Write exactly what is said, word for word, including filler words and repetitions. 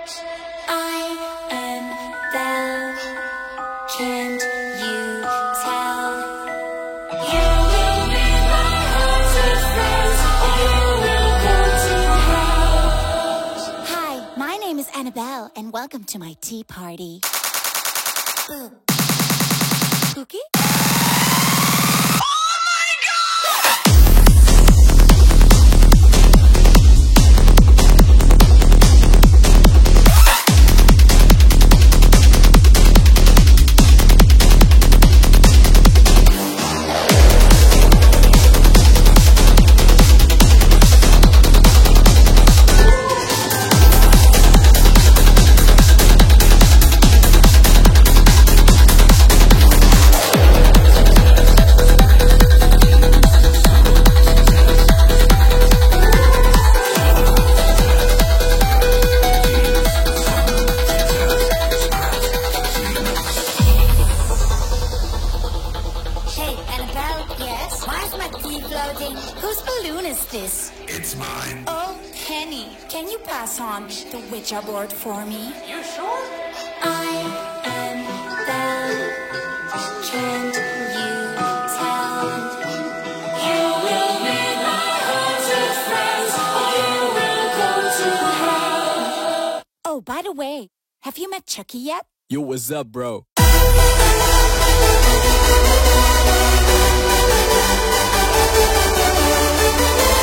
I am Belle. Can't you tell? You will be my haunted friends, or you will go to hell. Hi, my name is Annabelle, and welcome to my tea party. Ugh. Spooky? Hey, Annabelle, yes? Why's my tea floating? Whose balloon is this? It's mine. Oh, Penny, can you pass on the Ouija board for me? You sure? I am Belle. Can't you tell? You will be my haunted friends, or you will go to hell. Oh, by the way, have you met Chucky yet? Yo, what's up, bro? Thank you.